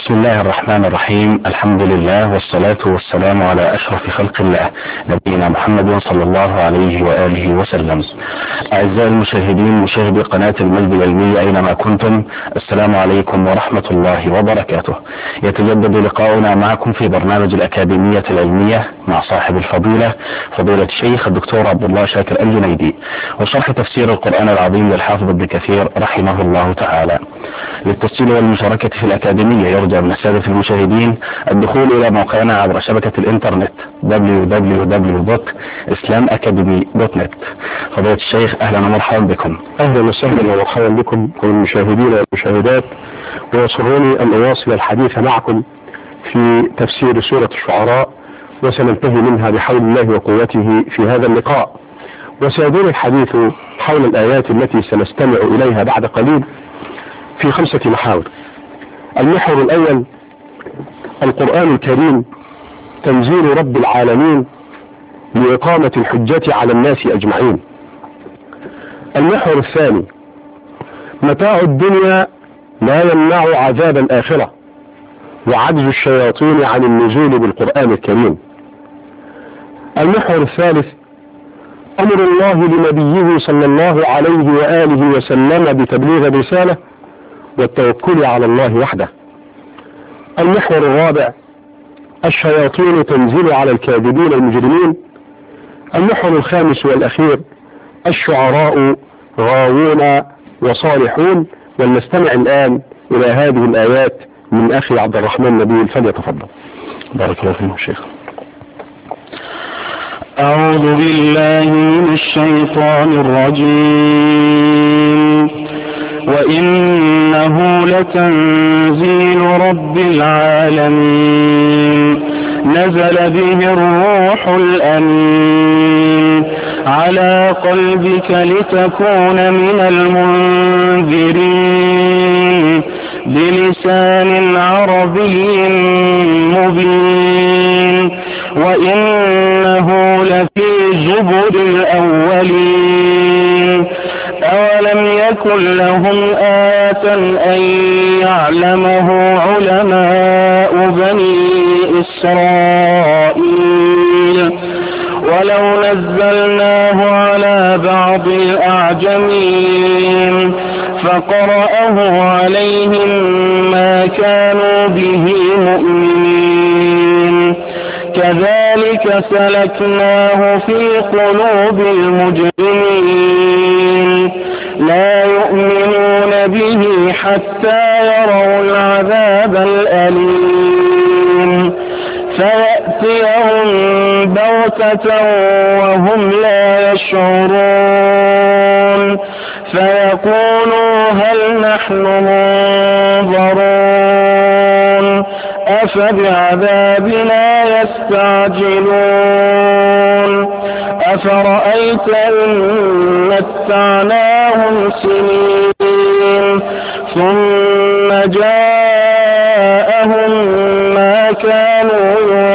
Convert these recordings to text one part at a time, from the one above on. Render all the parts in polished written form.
بسم الله الرحمن الرحيم. الحمد لله والصلاة والسلام على أشرف خلق الله نبينا محمد صلى الله عليه وآله وسلم. أعزائي المشاهدين مشاهدي قناة المجد العلمية أينما كنتم، السلام عليكم ورحمة الله وبركاته. يتجدد لقاؤنا معكم في برنامج الأكاديمية العلمية مع صاحب الفضيلة فضيلة الشيخ الدكتور عبد الله شاكر الجنيدي، وشرح تفسير القرآن العظيم للحافظ ابن كثير رحمه الله تعالى. للتسجيل والمشاركة في الأكاديمية يرجى من السادة المشاهدين الدخول إلى موقعنا عبر شبكة الإنترنت www.islamacademy.net. فضيلة الشيخ أهلا ومرحبا بكم. أهلا وسهلا ومرحبا بكم والمشاهدين والمشاهدات، ويسرني أن أواصل الحديث معكم في تفسير سورة الشعراء، وسننتهي منها بحول الله وقوته في هذا اللقاء. وسيدور الحديث حول الآيات التي سنستمع إليها بعد قليل في 5 محاور. المحور الأول: القرآن الكريم تنزيل رب العالمين لإقامة الحجة على الناس أجمعين. المحور الثاني: متاع الدنيا لا يمنع عذاب الآخرة، وعجز الشياطين عن النزول بالقرآن الكريم. المحور الثالث: أمر الله لنبيه صلى الله عليه وآله وسلم بتبليغ الرسالة والتوكل على الله وحده. المحور الرابع: الشياطين تنزل على الكاذبين المجرمين. المحور الخامس والأخير: الشعراء غاوون وصالحون. ولنستمع الآن إلى هذه الآيات من أخي عبد الرحمن نبيل، فليتفضل. بارك الله فيكم شيخ. أعوذ بالله من الشيطان الرجيم. وإنه لتنزيل رب العالمين نزل به الروح الأمين على قلبك لتكون من المنذرين بلسان عربي مبين. وإنه لفي زبر الأولين. أولم يكن لهم آية أن يعلمه علماء بني إسرائيل؟ ولو نزلناه على بعض الأعجمين فقرأه عليهم ما كانوا به مؤمنين. كذلك سلكناه في قلوب المجرمين لا يؤمنون به حتى يروا العذاب الأليم فيأتيهم بغتة وهم لا يشعرون فيقولوا هل نحن منظرون أفبعذابنا يستعجلون أفرأيت إن متعناهم سنين ثم جاءهم ما كانوا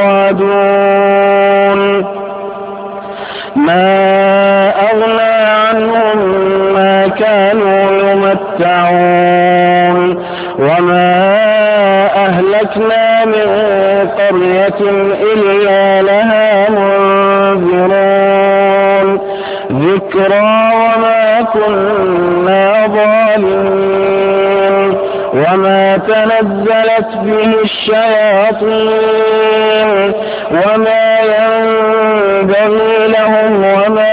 يوعدون ما أغنى عنهم ما كانوا يمتعون وما أهلكنا من قرية إلا لها منذرون ذكرى وما كنا ظالمين وما تنزلت به الشياطين وما ينبغي لهم وما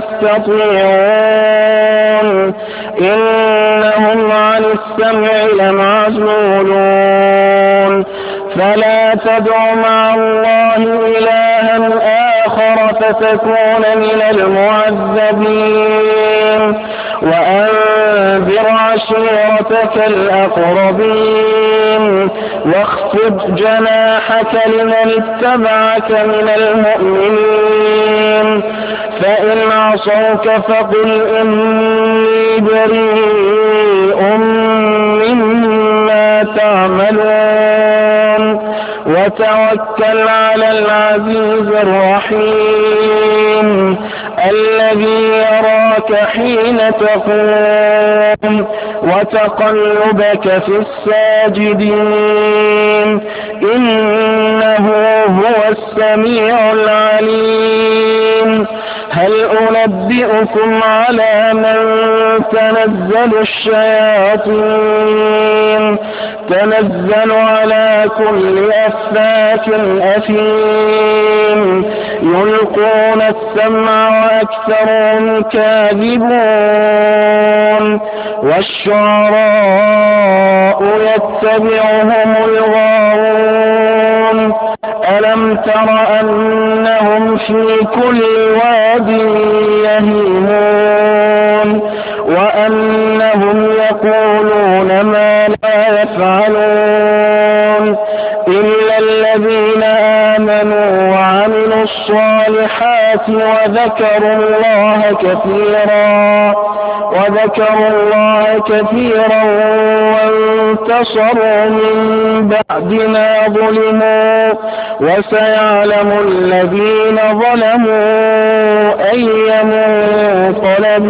يستطيعون إنهم عن السمع لمعزولون فلا تدع مع الله إلها آخر فتكون من المعذبين وأنذر عشيرتك الأقربين واخفض جناحك لمن اتبعك من المؤمنين فإن عصوك فقل إني بريء مما تعملون وتوكل على العزيز الرحيم الذي يراك حين تقوم وتقلبك في الساجدين إنه هو السميع العليم. هل أنبئكم على من تنزل الشياطين؟ تنزل على كل أفاك أثيم يلقون السمع وأكثرهم كاذبون والشعراء يتبعهم الغاوون ألم تر أنهم في كل واد يهيمون وأنهم يقولون ما لا يفعلون إلا الذين آمنوا وعملوا الصالحات وذكروا الله كثيرا وانتصروا من بعد ما ظلموا وسيعلم الذين ظلموا أي منقلب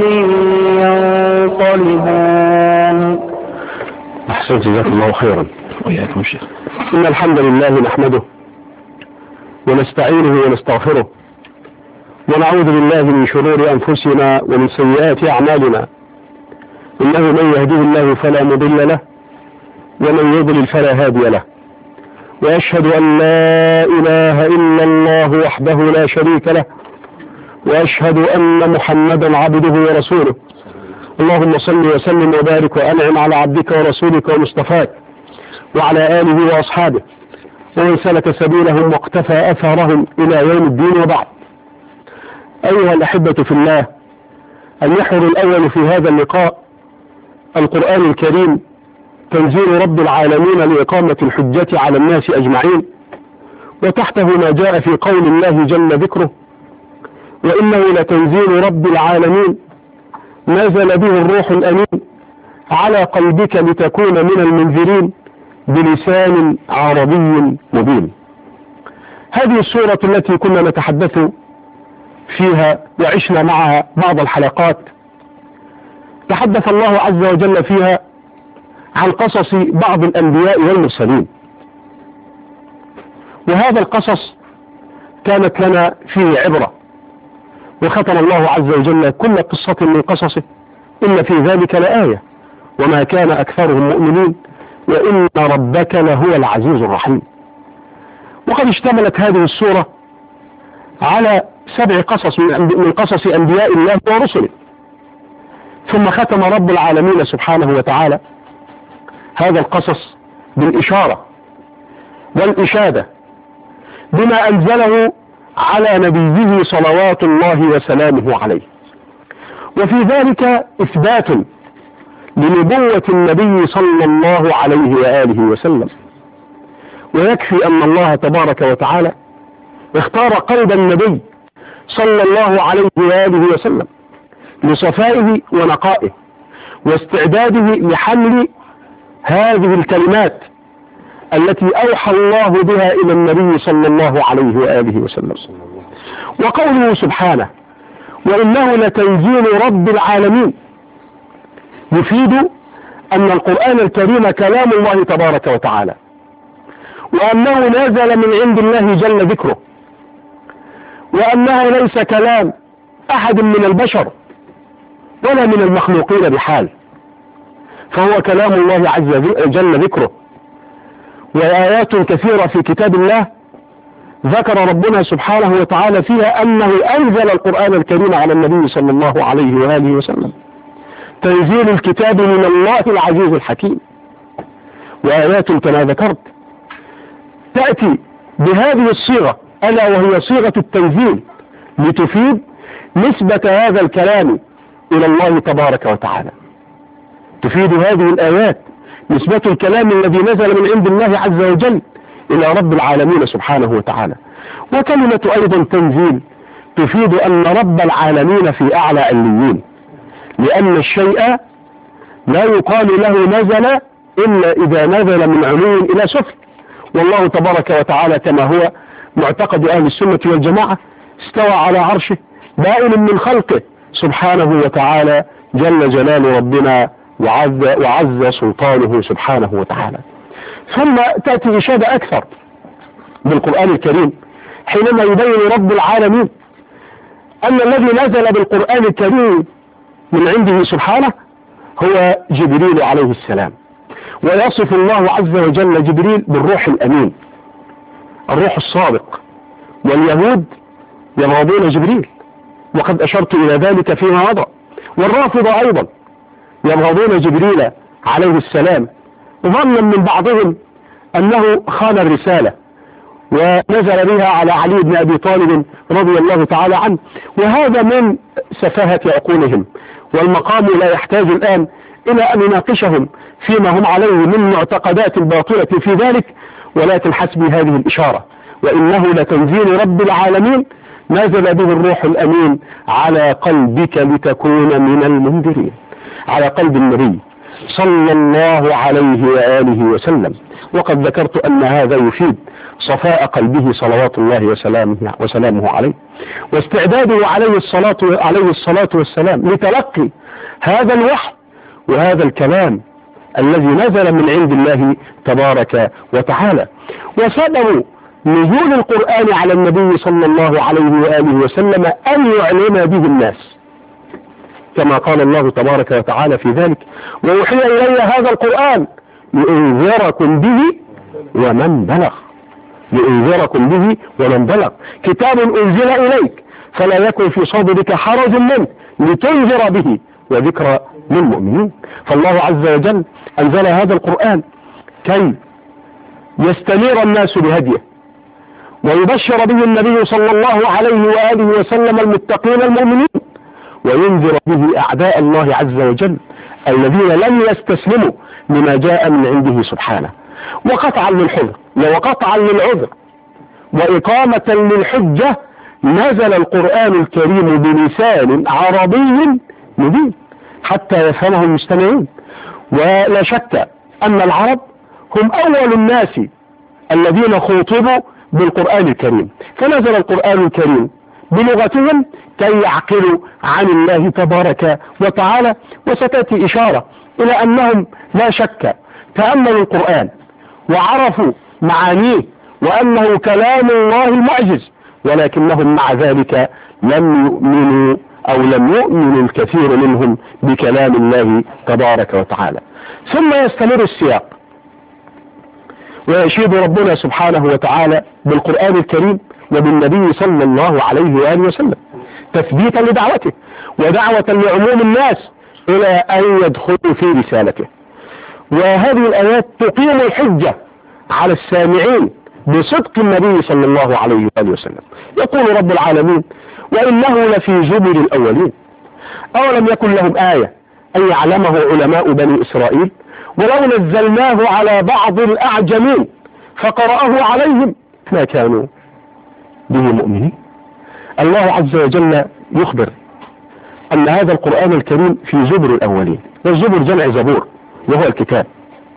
ينقلبون. أحسنت، جزاك الله خيرا. وإياكم شيخ. إن الحمد لله نحمده ونستعينه ونستغفره ونعوذ بالله من شرور أنفسنا ومن سيئات أعمالنا، إنه من يهديه الله فلا مضل له ومن يضلل فلا هادي له، وأشهد أن لا إله إلا الله وحده لا شريك له، وأشهد أن محمدا عبده ورسوله. اللهم صل وسلم وبارك وأنعم على عبدك ورسولك ومصطفاك وعلى آله وأصحابه ومن سلك سبيلهم واقتفى أثرهم إلى يوم الدين. وبعد، أيها الأحبة في الله، المحور الأول في هذا اللقاء القرآن الكريم، تنزيل رب العالمين لإقامة الحجة على الناس أجمعين، وتحته ما جاء في قول الله جل ذكره: وإنه لتنزيل رب العالمين نزل به الروح الأمين على قلبك لتكون من المنذرين بلسان عربي مبين. هذه السورة التي كنا نتحدث فيها وعشنا معها بعض الحلقات، تحدث الله عز وجل فيها عن قصص بعض الأنبياء والمرسلين، وهذا القصص كانت لنا فيه عبرة، وختم الله عز وجل كل قصة من قصصه: إن في ذلك لآية وما كان أكثرهم مؤمنين وإن ربك لهو العزيز الرحيم. وقد اشتملت هذه السورة على 7 قصص من قصص أنبياء الله ورسله، ثم ختم رب العالمين سبحانه وتعالى هذا القصص بالإشارة والإشادة بما أنزله على نبيه صلوات الله وسلامه عليه، وفي ذلك إثبات لنبوة النبي صلى الله عليه وآله وسلم. ويكفي أن الله تبارك وتعالى اختار قلب النبي صلى الله عليه وآله وسلم لصفائه ونقائه واستعداده لحمل هذه الكلمات التي أوحى الله بها إلى النبي صلى الله عليه وآله وسلم. وقوله سبحانه: وإنه لتنزيل رب العالمين، يفيد أن القرآن الكريم كلام الله تبارك وتعالى، وأنه نزل من عند الله جل ذكره، وأنه ليس كلام أحد من البشر ولا من المخلوقين بحال، فهو كلام الله عز وجل ذكره. وآيات كثيرة في كتاب الله ذكر ربنا سبحانه وتعالى فيها أنه أنزل القرآن الكريم على النبي صلى الله عليه وآله وسلم، تنزيل الكتاب من الله العزيز الحكيم. وآيات كما ذكرت تأتي بهذه الصيغة، ألا وهي صيغة التنزيل، لتفيد نسبة هذا الكلام إلى الله تبارك وتعالى. تفيد هذه الآيات نسبة الكلام الذي نزل من عند الله عز وجل إلى رب العالمين سبحانه وتعالى. وكلمة أيضا تنزيل تفيد أن رب العالمين في أعلى عليين، لأن الشيء لا يقال له نزل إلا إذا نزل من علو إلى سفل. والله تبارك وتعالى كما هو معتقد أهل السنة والجماعة استوى على عرشه بائن من خلقه سبحانه وتعالى، جل جلال ربنا وعز سلطانه سبحانه وتعالى. ثم تأتي إشادة أكثر بالقرآن الكريم حينما يبين رب العالمين أن الذي نزل بالقرآن الكريم من عنده سبحانه هو جبريل عليه السلام، ويصف الله عز وجل جبريل بالروح الأمين، الروح الصادق، واليهود يبغضون جبريل وقد أشرت إلى ذلك فيما مضى، والرافضة أيضا يبغضون جبريل عليه السلام ظنا من بعضهم أنه خان الرسالة ونزل بها على علي بن أبي طالب رضي الله تعالى عنه، وهذا من سفاهة عقولهم، والمقام لا يحتاج الآن إلى أن نناقشهم فيما هم عليه من معتقدات باطلة في ذلك، ولكن حسبي هذه الإشارة، وإنه لتنزيل رب العالمين نزل به الروح الأمين على قلبك لتكون من المنذرين، على قلب النبي صلى الله عليه وآله وسلم. وقد ذكرت أن هذا يفيد صفاء قلبه صلوات الله وسلامه عليه، واستعداده عليه الصلاة والسلام لتلقي هذا الوحي وهذا الكلام الذي نزل من عند الله تبارك وتعالى. وسبب نزول القرآن على النبي صلى الله عليه وآله وسلم أن يعلم به الناس، كما قال الله تبارك وتعالى في ذلك: وأوحي إلي هذا القرآن لأنذركم به ومن بلغ. لأنذركم به ومن بلغ، كتاب أنزل إليك فلا يكن في صدرك حرج منه لتنذر به وذكرى للمؤمنين. فالله عز وجل أنزل هذا القرآن كي يستنير الناس بهديه، ويبشر به النبي صلى الله عليه وآله وسلم المتقين المؤمنين، وينذر به أعداء الله عز وجل الذين لم يستسلموا لما جاء من عنده سبحانه، وقطعا للحذر وقطعا للعذر وإقامة للحجة نزل القرآن الكريم بلسان عربي مبين حتى يفهمه المستمعون. ولا شك أن العرب هم أول الناس الذين خوطبوا بالقرآن الكريم، فنزل القرآن الكريم بلغتهم كي يعقلوا عن الله تبارك وتعالى. وستأتي إشارة إلى أنهم لا شك تأملوا القرآن وعرفوا معانيه وأنه كلام الله المعجز، ولكنهم مع ذلك لم يؤمنوا أو لم يؤمن الكثير منهم بكلام الله تبارك وتعالى. ثم يستمر السياق ويشيد ربنا سبحانه وتعالى بالقرآن الكريم وبالنبي صلى الله عليه وآله وسلم تثبيتا لدعوته ودعوة لعموم الناس إلى أن يدخلوا في رسالته. وهذه الآيات تقيم الحجة على السامعين بصدق النبي صلى الله عليه وآله وسلم. يقول رب العالمين: وإنه لفي زبر الأولين أولم يكن لهم آية أن يعلمه علماء بني إسرائيل ولو نزلناه على بعض الأعجمين فقرأه عليهم ما كانوا به مؤمنين. الله عز وجل يخبر أن هذا القرآن الكريم في زبر الأولين، والزبر جمع زبور وهو الكتاب.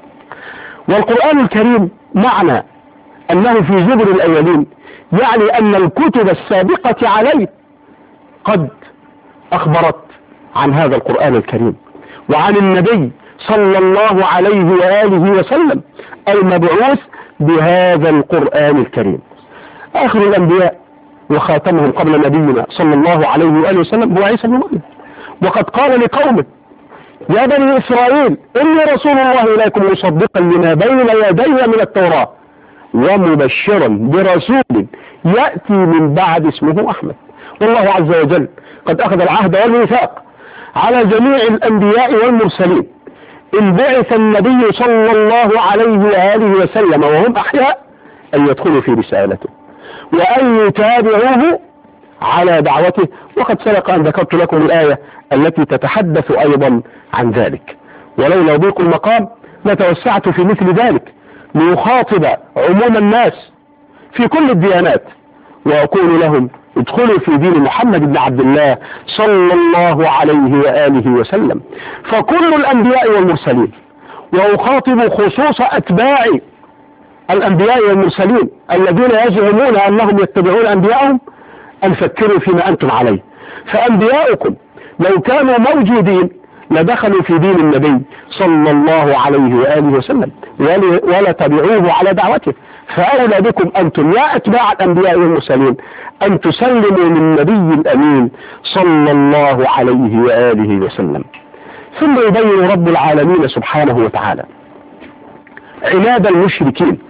والقرآن الكريم معنى أنه في زبر الأولين يعني أن الكتب السابقة عليه قد أخبرت عن هذا القرآن الكريم وعن النبي صلى الله عليه وآله وسلم المبعوث بهذا القرآن الكريم. آخر الأنبياء وخاتمهم قبل نبينا صلى الله عليه وآله وسلم هو عيسى بن مريم، وقد قال لقومه: يا بني إسرائيل إني رسول الله إليكم مصدقا لما بين يدي من التوراة ومبشرا برسول يأتي من بعد اسمه أحمد. والله عز وجل قد أخذ العهد والميثاق على جميع الأنبياء والمرسلين إن بعث النبي صلى الله عليه وآله وسلم وهم أحياء أن يدخلوا في رسالته وأن يتابعوه على دعوته. وقد سبق أن ذكرت لكم الآية التي تتحدث أيضا عن ذلك، ولولا ضيق المقام لتوسعت في مثل ذلك ليخاطب عموم الناس في كل الديانات وأقول لهم: ادخلوا في دين محمد بن عبد الله صلى الله عليه وآله وسلم. فكل الأنبياء والمرسلين، وأخاطب خصوص أتباع الأنبياء والمرسلين الذين يزعمون أنهم يتبعون أنبياءهم، أن فكروا فيما أنتم عليه. فأنبياؤكم لو كانوا موجودين لدخلوا في دين النبي صلى الله عليه وآله وسلم ولا تبعوه على دعوته. فأولى بكم أنتم يا أتباع الأنبياء والمرسلين أن تسلموا للنبي الأمين صلى الله عليه وآله وسلم. ثم يبين رب العالمين سبحانه وتعالى عناد المشركين،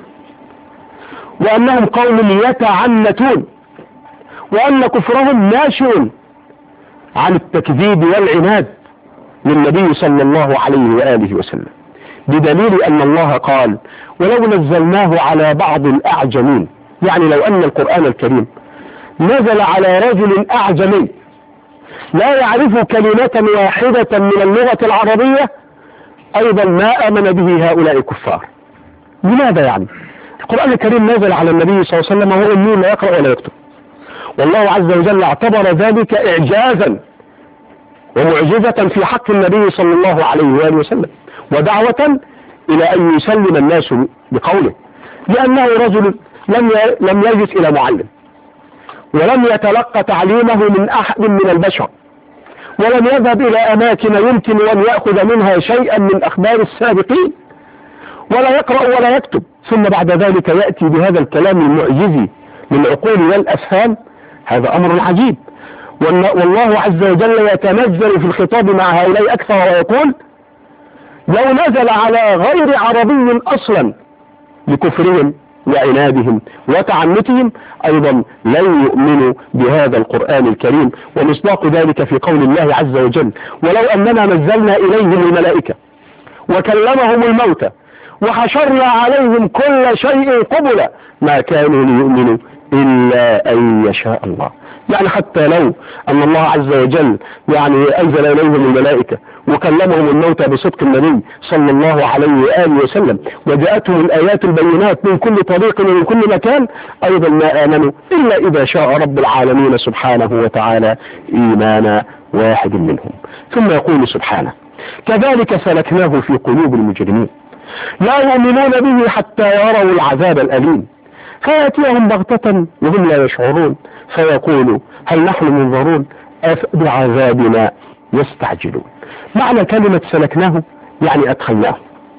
وأنهم قوم يتعنتون، وأن كفرهم ناشئ عن التكذيب والعناد للنبي صلى الله عليه وآله وسلم، بدليل أن الله قال ولو نزلناه على بعض الأعجمين، يعني لو أن القرآن الكريم نزل على رجل أعجمي لا يعرف كلمة واحدة من اللغة العربية أيضا ما آمن به هؤلاء الكفار. لماذا يعني؟ القرآن الكريم نزل على النبي صلى الله عليه وسلم وهو أمي لا يقرأ ولا يكتب، والله عز وجل اعتبر ذلك إعجازا ومعجزة في حق النبي صلى الله عليه وآله وسلم، ودعوة إلى أن يسلم الناس بقوله، لأنه رجل لم يجلس إلى معلم، ولم يتلقى تعليمه من أحد من البشر، ولم يذهب إلى أماكن يمكن أن يأخذ منها شيئا من أخبار السابقين، ولا يقرأ ولا يكتب، ثم بعد ذلك يأتي بهذا الكلام المعجزي للعقول والأفهام. هذا أمر عجيب. والله عز وجل يتنزل في الخطاب مع هؤلاء أكثر ويقول لو نزل على غير عربي أصلا لكفرهم وعنادهم وتعنتهم أيضا لن يؤمنوا بهذا القرآن الكريم. ومصداق ذلك في قول الله عز وجل ولو أننا نزلنا إليهم الملائكة وكلمهم الموتى وحشرنا عليهم كل شيء قبلا ما كانوا ليؤمنوا إلا أن يشاء الله. يعني حتى لو أن الله عز وجل يعني أنزل إليهم الملائكة وكلمهم الموتى بصدق النبي صلى الله عليه وآله وسلم وجاءتهم الآيات البينات من كل طريق ومن كل مكان أيضا ما آمنوا إلا إذا شاء رب العالمين سبحانه وتعالى إيمان واحد منهم. ثم يقول سبحانه كذلك سلكناه في قلوب المجرمين لا يؤمنون به حتى يروا العذاب الأليم فيأتيهم بغتة وهم لا يشعرون فيقولوا هل نحن منظرون بعذابنا يستعجلون. معنى كلمة سلكناه يعني أدخلناه.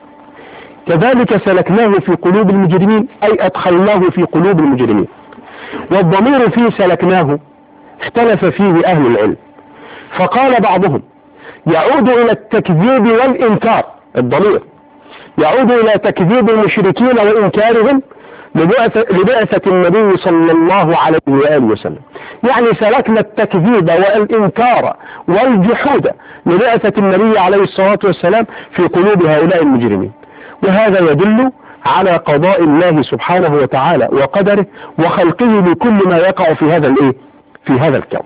كذلك سلكناه في قلوب المجرمين أي أدخلناه في قلوب المجرمين. والضمير في سلكناه اختلف فيه أهل العلم، فقال بعضهم يعود إلى التكذيب والإنكار، الضمير يعود إلى تكذيب المشركين وإنكارهم لبعثة النبي صلى الله عليه وآله وسلم. يعني سلكنا التكذيب والإنكار والجحود لبعثة النبي عليه الصلاة والسلام في قلوب هؤلاء المجرمين، وهذا يدل على قضاء الله سبحانه وتعالى وقدره وخلقه لكل ما يقع في هذا الكون.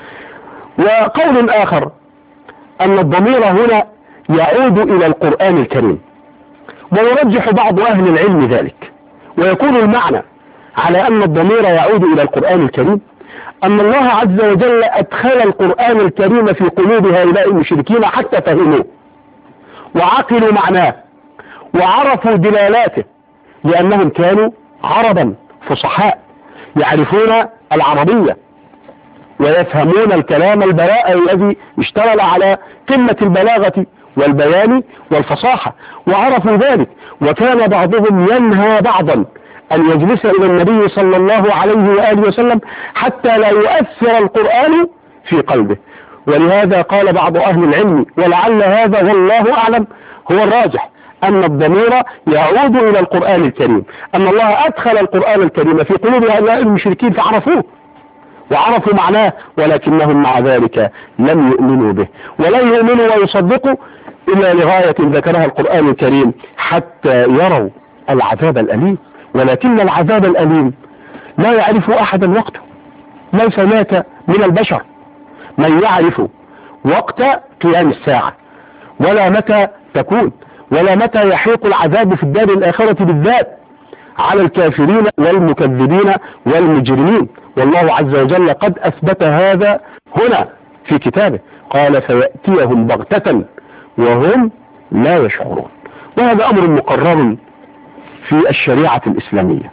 وقول آخر أن الضمير هنا يعود إلى القرآن الكريم، ويرجح بعض أهل العلم ذلك، ويكون المعنى على أن الضمير يعود إلى القرآن الكريم أن الله عز وجل أدخل القرآن الكريم في قلوب هؤلاء المشركين حتى فهموه وعقلوا معناه وعرفوا دلالاته، لأنهم كانوا عربا فصحاء يعرفون العربية ويفهمون الكلام البلاء الذي اشتمل على قمة البلاغة والبيان والفصاحة، وعرفوا ذلك. وكان بعضهم ينهى بعضا أن يجلس إلى النبي صلى الله عليه وآله وسلم حتى لا يؤثر القرآن في قلبه. ولهذا قال بعض أهل العلم ولعل هذا والله أعلم هو الراجح أن الضمير يعود إلى القرآن الكريم، أن الله أدخل القرآن الكريم في قلوب هؤلاء المشركين فعرفوه وعرفوا معناه، ولكنهم مع ذلك لم يؤمنوا به ولن يؤمنوا ويصدقوا إلا لغاية ذكرها القرآن الكريم حتى يروا العذاب الأليم. ولكن العذاب الأليم لا يعرف أحدا وقته، ليس هناك من البشر من يعرف وقت قيام الساعة ولا متى تكون ولا متى يحيق العذاب في الدار الآخرة بالذات على الكافرين والمكذبين والمجرمين. والله عز وجل قد أثبت هذا هنا في كتابه، قال فيأتيهم بغتة وهم لا يشعرون. وهذا أمر مقرر في الشريعة الإسلامية.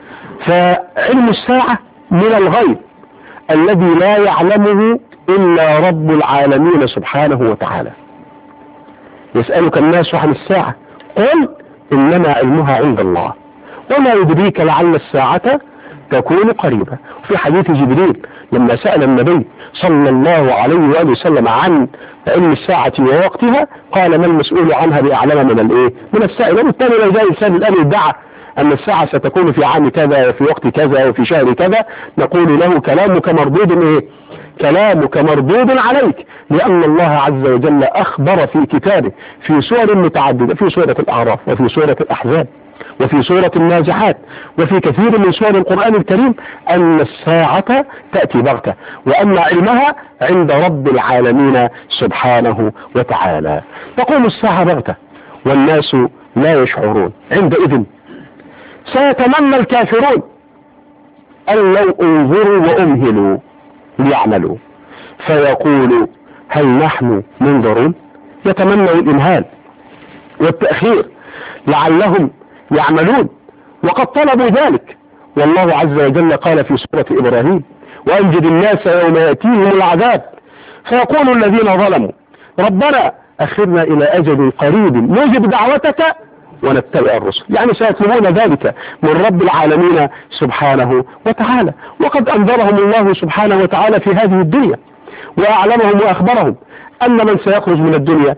فعلم الساعة من الغيب الذي لا يعلمه إلا رب العالمين سبحانه وتعالى. يسألك الناس عن الساعة قل إنما علمها عند الله وما يدريك لعل الساعة تكون قريبة. في حديث جبريل لما سأل النبي صلى الله عليه وآله وسلم عن علم الساعة ووقتها قال ما المسؤول عنها بأعلم من السائل. وبالتالي لو جاء إنسان الآن يدعى أن الساعة ستكون في عام كذا وفي وقت كذا وفي شهر كذا نقول له كلامك مردود كلامك مردود عليك، لأن الله عز وجل أخبر في كتابه في سور متعددة، في سورة الأعراف وفي سورة الأحزاب وفي سورة النازعات وفي كثير من سور القرآن الكريم أن الساعة تأتي بغتة، وأن علمها عند رب العالمين سبحانه وتعالى. تقوم الساعة بغتة والناس لا يشعرون. عندئذ سيتمنى الكافرون أن لو انظروا وأمهلوا ليعملوا، فيقولوا هل نحن منظرون؟ يتمنوا الإمهال والتأخير لعلهم يعملون، وقد طلبوا ذلك. والله عز وجل قال في سورة إبراهيم وأنجد الناس يوم يأتيهم العذاب فيقول الذين ظلموا ربنا أخرنا إلى أجل قريب نجب دعوتك ونتبع الرسل. يعني سيطلبون ذلك من رب العالمين سبحانه وتعالى، وقد أنذرهم الله سبحانه وتعالى في هذه الدنيا وأعلمهم وأخبرهم أن من سيخرج من الدنيا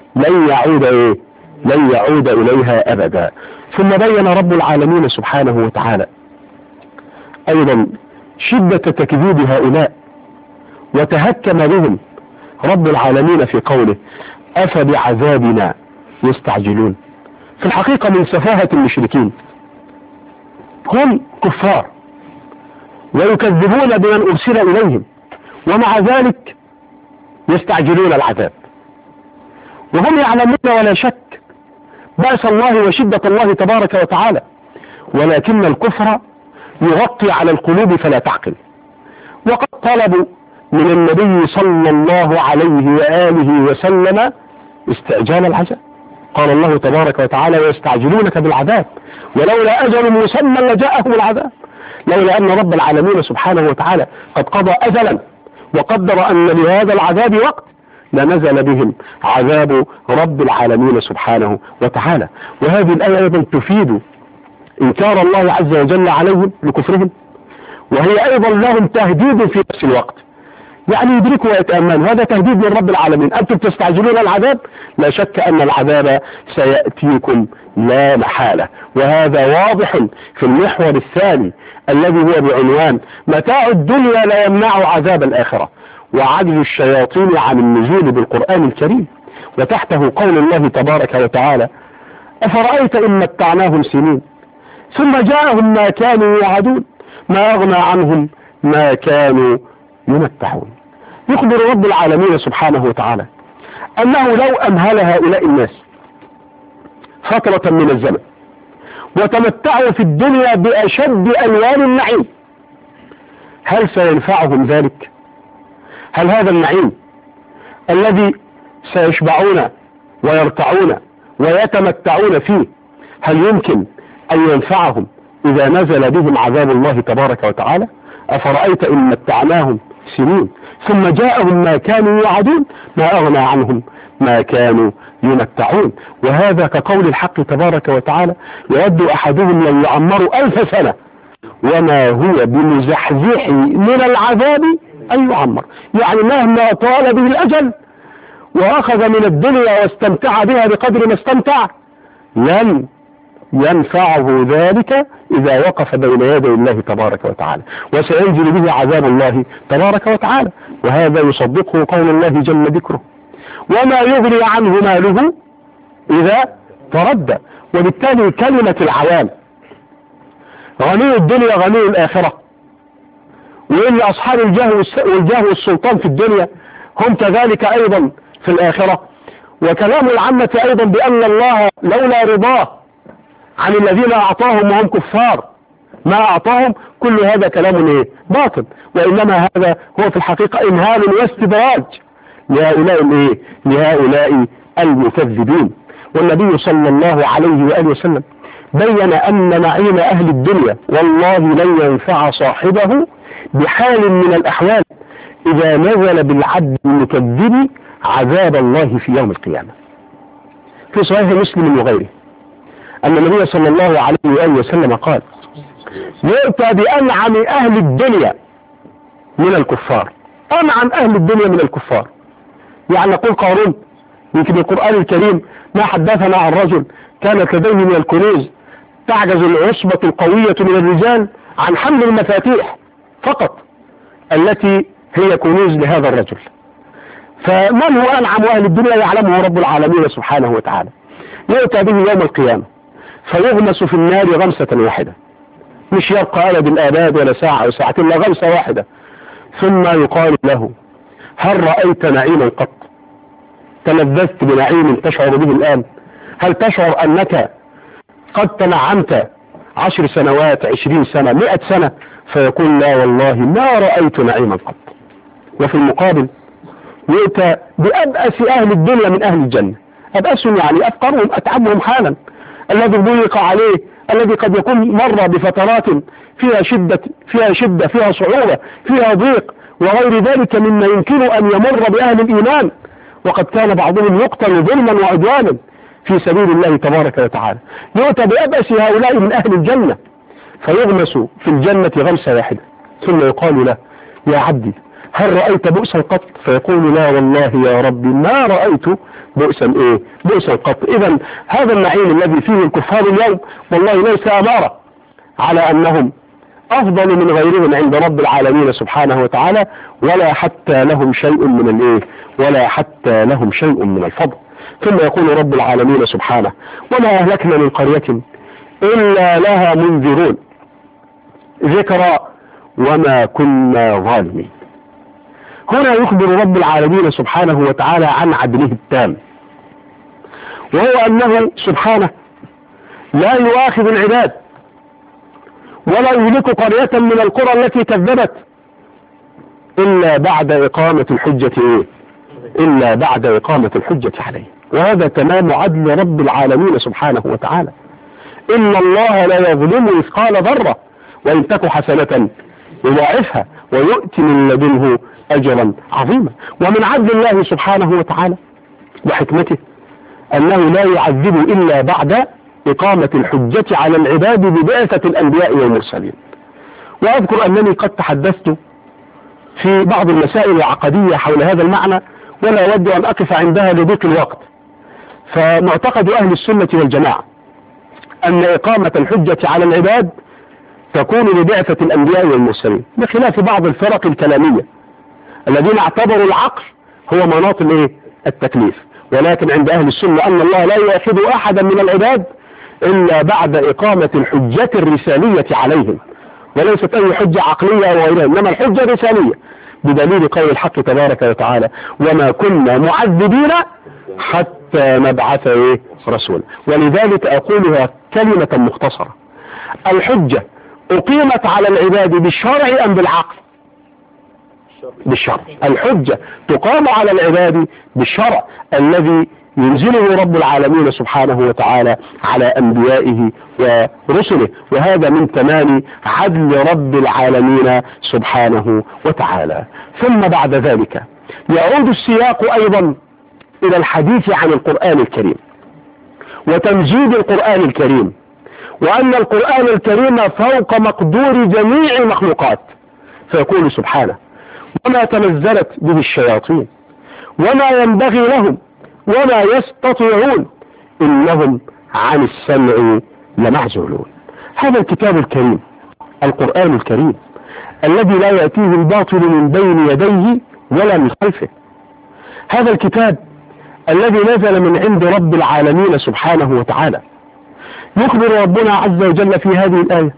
لن يعود إليها أبدا. ثم بين رب العالمين سبحانه وتعالى أيضا شدة تكذيب هؤلاء وتهكم بهم رب العالمين في قوله أفبعذابنا يستعجلون. في الحقيقة من سفاهة المشركين، هم كفار ويكذبون بمن أرسل إليهم ومع ذلك يستعجلون العذاب، وهم يعلمون ولا شك بأس الله وشدة الله تبارك وتعالى، ولكن الكفر يغطي على القلوب فلا تعقل. وقد طلبوا من النبي صلى الله عليه وآله وسلم استعجال العذاب. قال الله تبارك وتعالى ويستعجلونك بالعذاب ولولا أجل مسمى لجاءهم العذاب. لولا أن رب العالمين سبحانه وتعالى قد قضى أجلا وقدر أن لهذا العذاب وقت لنزل بهم عذاب رب العالمين سبحانه وتعالى. وهذه الآية أيضا تفيد إنكار الله عز وجل عليهم لكفرهم، وهي أيضا لهم تهديد في نفس الوقت. يعني يدركوا ويتأمنوا هذا تهديد من رب العالمين، أنتم تستعجلون العذاب، لا شك أن العذاب سيأتيكم لا محالة. وهذا واضح في المحور الثاني الذي هو بعنوان متاع الدنيا لا يمنع عذاب الآخرة وعجز الشياطين عن النزول بالقرآن الكريم. وتحته قول الله تبارك وتعالى أفرأيت إن متعناهم سنين ثم جاءهم ما كانوا يوعدون ما أغنى عنهم ما كانوا يمتعون. يخبر رب العالمين سبحانه وتعالى أنه لو أمهل هؤلاء الناس فترة من الزمن وتمتعوا في الدنيا بأشد ألوان النعيم هل سينفعهم ذلك؟ هل هذا النعيم الذي سيشبعون ويرتعون ويتمتعون فيه هل يمكن أن ينفعهم إذا نزل بهم عذاب الله تبارك وتعالى؟ أفرأيت إن متعناهم سنين ثم جاءهم ما كانوا يوعدون ما أغنى عنهم ما كانوا يمتعون. وهذا كقول الحق تبارك وتعالى يود أحدهم لو يعمر 1000 سنة وما هو بمزحزح من العذاب أن يعمر. يعني مهما طال به الأجل وأخذ من الدنيا واستمتع بها بقدر ما استمتع لن ينفعه ذلك إذا وقف بين يدي الله تبارك وتعالى، وسينزل به عذاب الله تبارك وتعالى. وهذا يصدقه قول الله جل ذكره وما يغني عنه ماله إذا تردى. وبالتالي كلمة العوام غني الدنيا غني الآخرة، وإن أصحاب الجاه والسلطان في الدنيا هم كذلك أيضا في الآخرة. وكلام العامة أيضا بأن الله لولا رضاه عن الذين أعطاهم وهم كفار ما أعطاهم، كل هذا كلام باطل، وإنما هذا هو في الحقيقة إمهال واستدراج لهؤلاء المكذبين. والنبي صلى الله عليه وآله وسلم بين أن نعيم أهل الدنيا والله لن ينفع صاحبه بحال من الأحوال إذا نزل بالعبد المكذب عذاب الله في يوم القيامة. في صحيح مسلم وغيره أن النبي صلى الله عليه وآله وسلم قال يؤتى بأنعم أهل الدنيا من الكفار. أنعم أهل الدنيا من الكفار، يعني نقول قارون. يمكن القرآن الكريم ما حدثنا عن رجل كانت لديه من الكنوز تعجز العصبة القوية من الرجال عن حمل المفاتيح فقط التي هي كنوز لهذا الرجل. فمن هو أنعم أهل الدنيا يعلمه رب العالمين سبحانه وتعالى. يؤتى به يوم القيامة فيغمس في النار غمسة واحدة، مش يبقى أبد الآباد ولا ساعة أو ساعتين، لا، غمسة واحدة. ثم يقال له هل رأيت نعيما قط؟ تلذذت بنعيم تشعر به الآن؟ هل تشعر أنك قد تنعمت 10 سنوات 20 سنة 100 سنة؟ فيقول لا والله ما رأيت نعيما قط. وفي المقابل يؤتى بأبأس أهل الدنيا من أهل الجنة. أبأسهم يعني أفقرهم أتعبهم حالا، الذي ضيق عليه، الذي قد يكون مر بفترات فيها شدة فيها صعوبة فيها ضيق وغير ذلك مما يمكن أن يمر بأهل الإيمان، وقد كان بعضهم يقتل ظلما وعدوانا في سبيل الله تبارك وتعالى. يؤتى بأبأس هؤلاء من أهل الجنة فيغمس في الجنة غمسة واحدة، ثم يقال له يا عبدي هل رأيت بؤسا قط؟ فيقول لا والله يا ربي ما رأيت بؤسا قط. إذا هذا النعيم الذي فيه الكفار اليوم والله ليس أمارة على أنهم أفضل من غيرهم عند رب العالمين سبحانه وتعالى، ولا حتى لهم شيء من الفضل. ثم يقول رب العالمين سبحانه وما أهلكنا من قرية إلا لها منذرون ذكرى وما كنا ظالمين. هنا يخبر رب العالمين سبحانه وتعالى عن عدله التام، وهو أنه سبحانه لا يؤاخذ العباد ولا يهلك قرية من القرى التي كذبت إلا بعد إقامة الحجة عليه. وهذا تمام عدل رب العالمين سبحانه وتعالى. إن الله لا يظلم مثقال ذرة وإن تك حسنة يضاعفها ويؤتي من لدنه أجرا عظيما. ومن عدل الله سبحانه وتعالى وحكمته أنه لا يعذب إلا بعد إقامة الحجة على العباد ببعثة الأنبياء والمرسلين. وأذكر أنني قد تحدثت في بعض المسائل العقدية حول هذا المعنى ولا أود أن أقف عندها لضيق الوقت. فمعتقد أهل السنة والجماعة أن إقامة الحجة على العباد تكون ببعثة الأنبياء والمرسلين، بخلاف بعض الفرق الكلامية الذين اعتبروا العقل هو مناط التكليف. ولكن عند أهل السنة أن الله لا يأخذ أحدا من العباد إلا بعد إقامة الحجة الرسالية عليهم، وليست أي حجة عقلية أو غيرها، إنما الحجة الرسالية، بدليل قول الحق تبارك وتعالى وما كنا معذبين حتى نبعث رسولا. ولذلك أقولها كلمة مختصرة: الحجة أقيمت على العباد بالشرع أم بالعقل؟ بالشرع. الحجة تقام على العباد بالشرع الذي ينزله رب العالمين سبحانه وتعالى على أنبيائه ورسله، وهذا من تمام عدل رب العالمين سبحانه وتعالى. ثم بعد ذلك يعود السياق أيضا إلى الحديث عن القرآن الكريم وتمجيد القرآن الكريم، وأن القرآن الكريم فوق مقدور جميع المخلوقات. فيقول سبحانه وما تنزلت به الشياطين وما ينبغي لهم وما يستطيعون إنهم عن السمع لمعزولون. هذا الكتاب الكريم القرآن الكريم الذي لا يأتيه الباطل من بين يديه ولا من خلفه، هذا الكتاب الذي نزل من عند رب العالمين سبحانه وتعالى. يخبر ربنا عز وجل في هذه الآية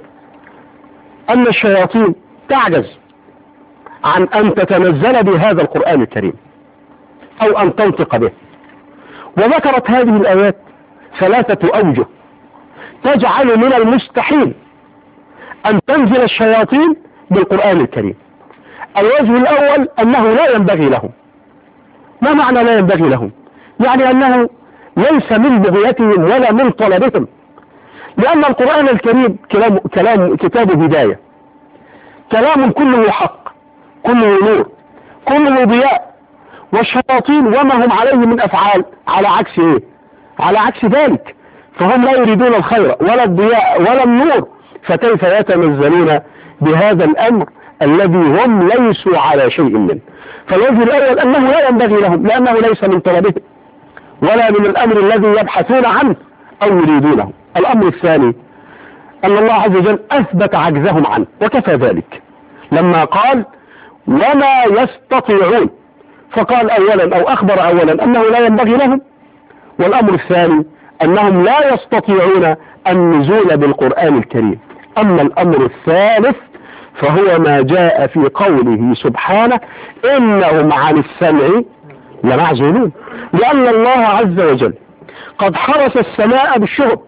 أن الشياطين تعجز عن أن تتنزل بهذا القرآن الكريم أو أن تنطق به. وذكرت هذه الآيات 3 أوجه تجعل من المستحيل أن تنزل الشياطين بالقرآن الكريم. الوجه الأول أنه لا ينبغي لهم. ما معنى لا ينبغي لهم؟ يعني أنه ليس من بغيتهم ولا من طلبهم، لأن القرآن الكريم كتاب هداية، كلام كله حق، كله نور، كله ضياء. والشياطين وما هم عليه من أفعال على عكس على عكس ذلك، فهم لا يريدون الخير ولا الضياء ولا النور، فكيف يتنزلون بهذا الأمر الذي هم ليسوا على شيء منه؟ فالوجه الأول أنه لا ينبغي لهم، لأنه ليس من طلبهم ولا من الأمر الذي يبحثون عنه أو يريدونه. الأمر الثاني أن الله عز وجل أثبت عجزهم عنه، وكفى ذلك لما قال وما يستطيعون، فقال أولا أو أخبر أولا أنه لا ينبغي لهم، والأمر الثاني أنهم لا يستطيعون النزول بالقرآن الكريم. أما الأمر الثالث فهو ما جاء في قوله سبحانه إنهم عن السمع لمعزولون، لأن الله عز وجل قد حرس السماء بالشهب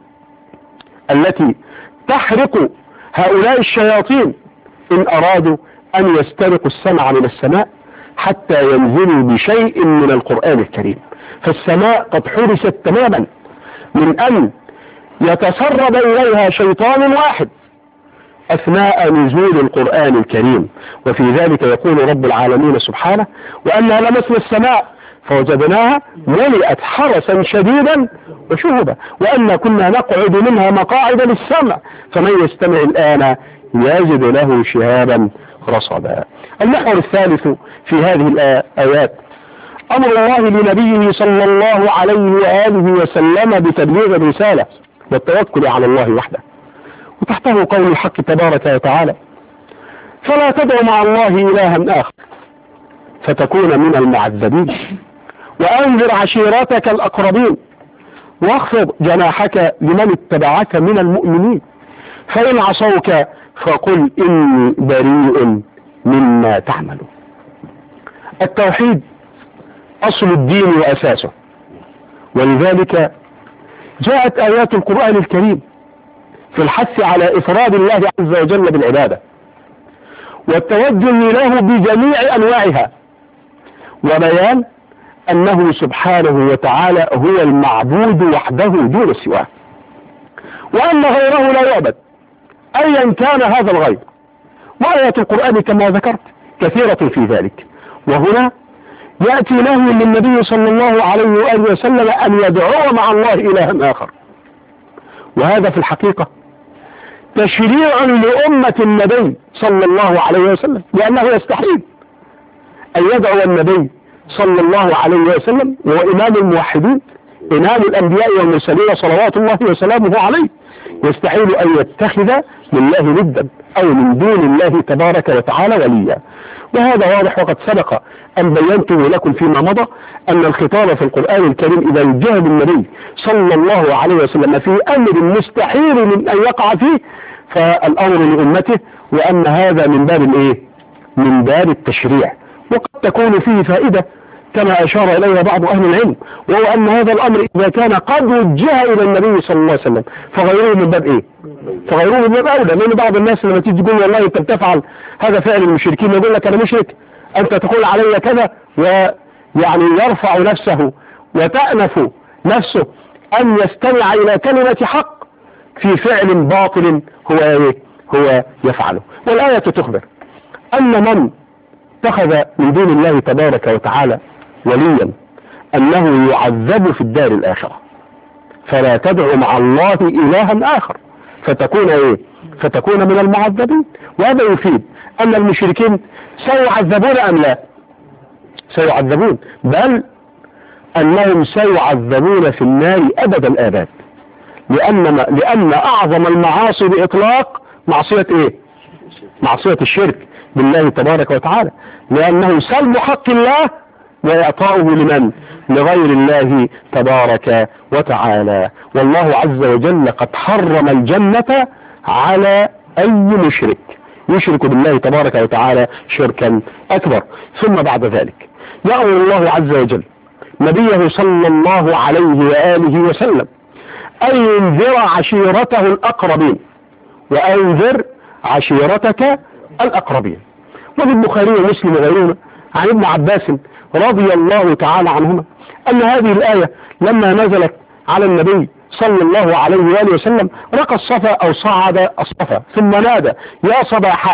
التي تحرق هؤلاء الشياطين إن أرادوا أن يسترقوا السمع من السماء حتى ينزلوا بشيء من القرآن الكريم. فالسماء قد حرست تماما من أن يتسرب إليها شيطان واحد أثناء نزول القرآن الكريم. وفي ذلك يقول رب العالمين سبحانه وأنها لمسنا السماء فوجدناها ملئت حرسا شديدا وشهبا وأن كنا نقعد منها مقاعد للسمع فمن يستمع الآن يجد له شهابا رصدا. المحور الثالث في هذه الآيات أمر الله لنبيه صلى الله عليه وآله وسلم بتبليغ الرسالة والتوكل على الله وحده، وتحته قول الحق تبارك وتعالى فلا تدع مع الله إلها آخر فتكون من المعذبين وأنذر عشيرتك الأقربين واخفض جناحك لمن اتبعك من المؤمنين فإن عصوك فقل إني بريء مما تعملون. التوحيد أصل الدين وأساسه، ولذلك جاءت آيات القرآن الكريم في الحث على إفراد الله عز وجل بالعبادة والتوجه له بجميع أنواعها وبيان أنه سبحانه وتعالى هو المعبود وحده دون سواه، وأن غيره لا يعبد أيا كان هذا الغير. وآيات القرآن كما ذكرت كثيرة في ذلك. وهنا يأتي نهي للنبي صلى الله عليه وآله وسلم أن يدعو مع الله إلها آخر، وهذا في الحقيقة تشريع لأمة النبي صلى الله عليه وسلم، لأنه يستحيل أن يدعو النبي صلى الله عليه وسلم وهو إمام الموحدين إمام الأنبياء والمرسلين صلوات الله وسلامه عليه، يستحيل أن يتخذ لله ندا أو من دون الله تبارك وتعالى وليا. وهذا واضح وقد سبق أن بينته لكم فيما مضى أن الخطاب في القرآن الكريم إذا وجه بالنبي صلى الله عليه وسلم في أمر مستحيل من أن يقع فيه فالأمر لأمته، وأن هذا من باب الإيه؟ من باب التشريع، وقد تكون فيه فائدة كما أشار إليها بعض أهل العلم، وهو أن هذا الأمر إذا كان قد وجه إلى النبي صلى الله عليه وسلم فغيره من باب إيه؟ فغيره من باب أولى. لأن بعض الناس لما تيجي تقول والله أنت بتفعل هذا فعل المشركين يقول لك أنا مشرك، أنت تقول علي كذا، ويعني يرفع نفسه وتأنف نفسه أن يستمع إلى كلمة حق في فعل باطل هو إيه؟ هو يفعله. والآية تخبر أن من اتخذ من دون الله تبارك وتعالى وليا أنه يعذب في الدار الآخرة، فلا تدع مع الله إلها آخر فتكون إيه؟ فتكون من المعذبين. وهذا يفيد أن المشركين سيعذبون أم لا؟ سيعذبون، بل أنهم سيعذبون في النار أبد الآباد، لأن أعظم المعاصي بإطلاق معصية إيه؟ معصية الشرك بالله تبارك وتعالى، لأنه سلب حق الله وإعطاؤه لمن؟ لغير الله تبارك وتعالى. والله عز وجل قد حرم الجنة على أي مشرك يشرك بالله تبارك وتعالى شركا أكبر. ثم بعد ذلك يأمر الله عز وجل نبيه صلى الله عليه وآله وسلم أن ينذر عشيرته الأقربين، وأنذر عشيرتك الأقربين. وفي البخاري ومسلم وغيرهما عن ابن عباس رضي الله تعالى عنهما أن هذه الآية لما نزلت على النبي صلى الله عليه وآله وسلم رقى الصفا أو صعد الصفا ثم نادى يا صباحا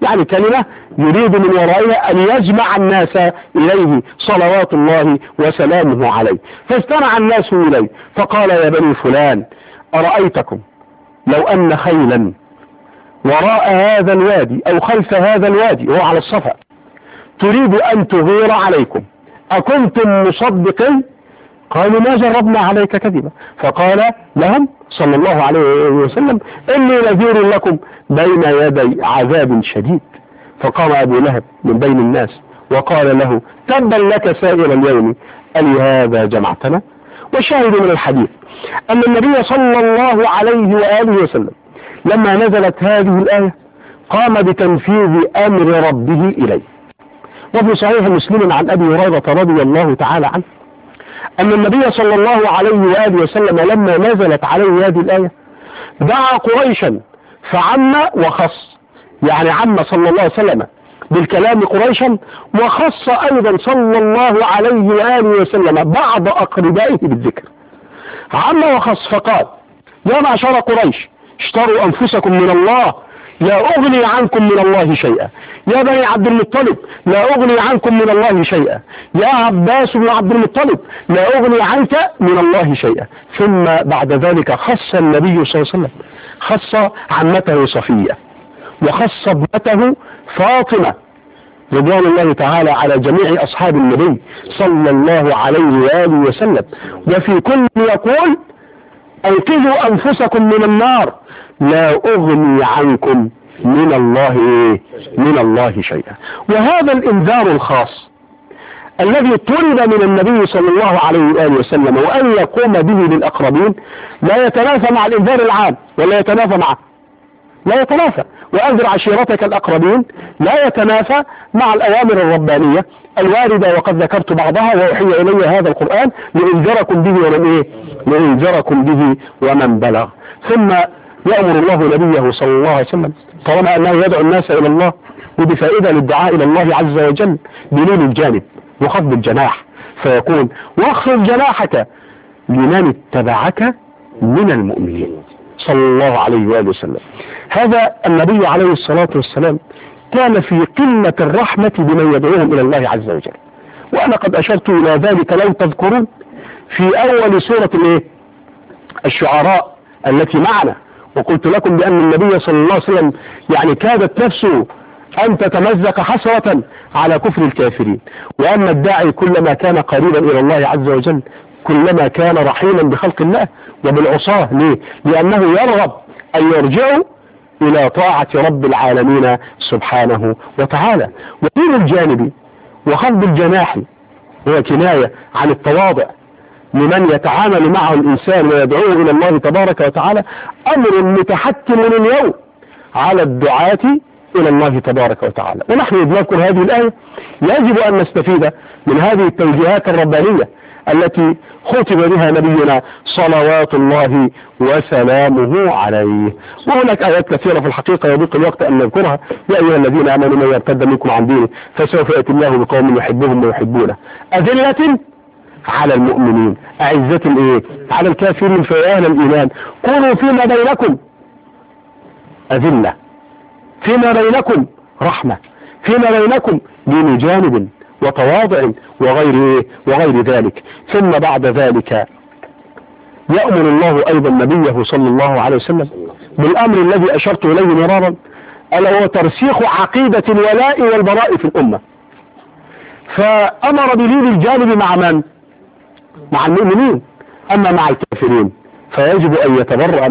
يعني كلمة يريد من ورائها أن يجمع الناس إليه صلوات الله وسلامه عليه. فاستمع الناس إليه فقال يا بني فلان أرأيتكم لو أن خيلا وراء هذا الوادي أو خلف هذا الوادي وهو على الصفا تريد أن تغير عليكم أكنتم مصدقين؟ قالوا ما جربنا عليك كذبا. فقال لهم صلى الله عليه وسلم إني نذير لكم بين يدي عذاب شديد. فقام أبو لهب من بين الناس وقال له تبا لك سائر اليوم ألهذا جمعتنا؟ وشاهد من الحديث أن النبي صلى الله عليه وآله وسلم لما نزلت هذه الآية قام بتنفيذ أمر ربه إليه. وفي صحيح مسلم عن أبي هريرة رضي الله تعالى عنه أن النبي صلى الله عليه وآله وسلم لما نزلت عليه هذه الآية دعا قريشا فعم وخص، يعني عم صلى الله عليه وسلم بالكلام قريشا وخص أيضا صلى الله عليه وآله وسلم بعض أقربائه بالذكر. عم وخص فقال يا معشر قريش اشتروا أنفسكم من الله لا أغني عنكم من الله شيئا. يا بني عبد المطلب لا أغني عنكم من الله شيئا. يا عباس بن عبد المطلب لا أغني عنك من الله شيئا. ثم بعد ذلك خص النبي صلى الله عليه وسلم خص عمته صفية وخص ابنته فاطمة رضوان الله تعالى على جميع أصحاب النبي صلى الله عليه وآله وسلم. وفي كل يقول أنقذوا أنفسكم من النار لا أغني عنكم من الله شيئا. وهذا الإنذار الخاص الذي طلب من النبي صلى الله عليه وآله وسلم وأن يقوم به للأقربين لا يتنافى مع الإنذار العام ولا يتنافى معه، لا يتنافى. وأنذر عشيرتك الأقربين لا يتنافى مع الأوامر الربانية الواردة وقد ذكرت بعضها وأوحي إلي هذا القرآن لأنذركم به ومن لأنذركم به ومن بلغ. ثم يأمر الله نبيه صلى الله عليه وسلم طالما أنه يدعو الناس إلى الله وبفائدة للدعاء إلى الله عز وجل بلين الجانب وخفض الجناح فيكون واخفض جناحك لمن اتبعك من المؤمنين صلى الله عليه وآله وسلم. هذا النبي عليه الصلاة والسلام كان في قمة الرحمة بمن يدعوهم إلى الله عز وجل. وأنا قد أشرت إلى ذلك لو تذكرون في أول سورة الشعراء التي معنا، وقلت لكم بأن النبي صلى الله عليه وسلم يعني كادت نفسه أن تتمزق حسرة على كفر الكافرين، وأن الداعي كلما كان قريبا إلى الله عز وجل كلما كان رحيما بخلق الله وبالعصاة. ليه؟ لأنه يرغب أن يرجعوا إلى طاعة رب العالمين سبحانه وتعالى. ودين الجانب وخفض الجناح هو كناية عن التواضع لمن يتعامل معه الإنسان ويدعوه إلى الله تبارك وتعالى، أمر متحتم اليوم على الدعاة إلى الله تبارك وتعالى. ونحن نذكر هذه الآية يجب أن نستفيد من هذه التوجيهات الربانية التي خطب بها نبينا صلوات الله وسلامه عليه. وهناك آيات كثيرة في الحقيقة يضيق الوقت أن نذكرها. يا أيها الذين آمنوا من يرتد منكم عن دينه فسوف يأتي الله بقوم يحبهم ويحبونه أذلة على المؤمنين أعزة على الكافرين فيا أهل الإيمان كونوا فيما بينكم أذلة، فيما بينكم رحمة، فيما بينكم دين جانب وتواضع وغير ذلك. ثم بعد ذلك يأمر الله أيضا نبيه صلى الله عليه وسلم بالأمر الذي أشرت إليه مرارا ألا هو ترسيخ عقيدة الولاء والبراء في الأمة. فأمر بلين الجانب مع من؟ مع المؤمنين. أما مع الكافرين فيجب أن يتبرأ